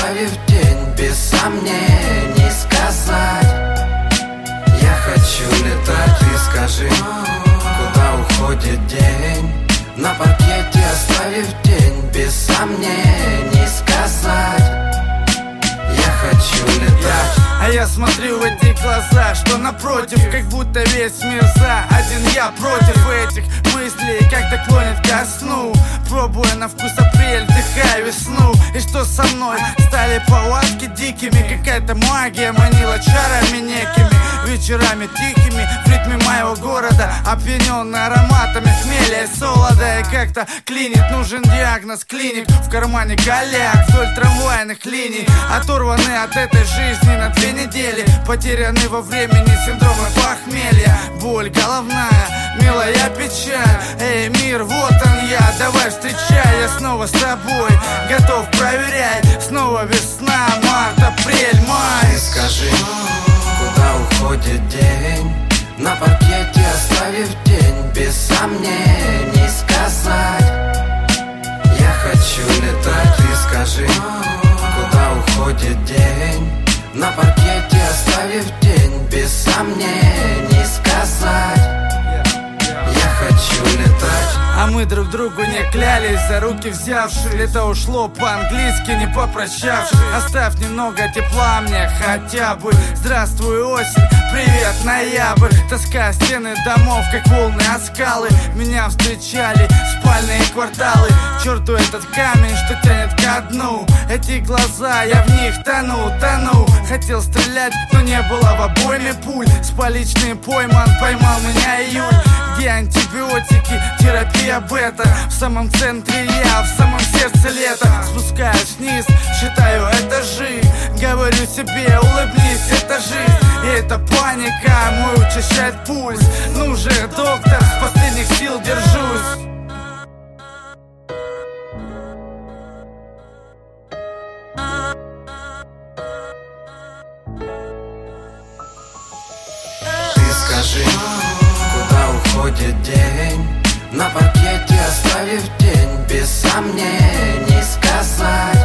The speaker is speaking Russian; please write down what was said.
оставив тень, без сомнений сказать: я хочу летать. Ты скажи, куда уходит день? На паркете оставив тень, без сомнений сказать: я хочу летать. А я смотрю в эти глаза, что напротив, как будто весь мир за. Один я против этих мыслей, как-то клонит ко сну. Пробуя на вкус апрель, вдыхая весну. И что со мной? Стали палатки дикими, какая-то магия манила чарами некими. Вечерами тихими, в ритме моего города, опьяненный ароматами хмеля и солода. И как-то клинит, нужен диагноз, клиник. В кармане голяк вдоль трамвайных линий. Оторваны от этой жизни на 2 недели, потеряны во времени синдромы похмелья. Боль головная, милая печаль. Эй, мир, вот он я, давай встречай. Я снова с тобой, готов проверять. Снова весна, март, апрель, май. Ты скажи, куда уходит день? На паркете оставив тень, без сомнений сказать: я хочу летать. Ты скажи, куда уходит день? На паркете оставив тень, без сомнений сказать: я хочу летать. А мы друг другу не клялись, за руки взявши. Лето ушло по-английски, не попрощавшись. Оставь немного тепла мне хотя бы. Здравствуй, осень, привет, ноябрь. Тоска стены домов, как волны от скалы. Меня встречали спальные кварталы. К черту этот камень, что тянет ко дну. Эти глаза, я в них тону. Хотел стрелять, но не было в обойме пуль. С поличным поймал меня июль. Где антибиотики, терапия бета? В самом центре я, в самом сердце лета. Спускаюсь вниз, считаю этажи. Говорю себе, улыбнись, это жизнь. И эта паника мой учащает пульс. Ну же, доктор, с последних сил держусь. Скажи, куда уходит день? На паркете оставив тень, без сомнений сказать: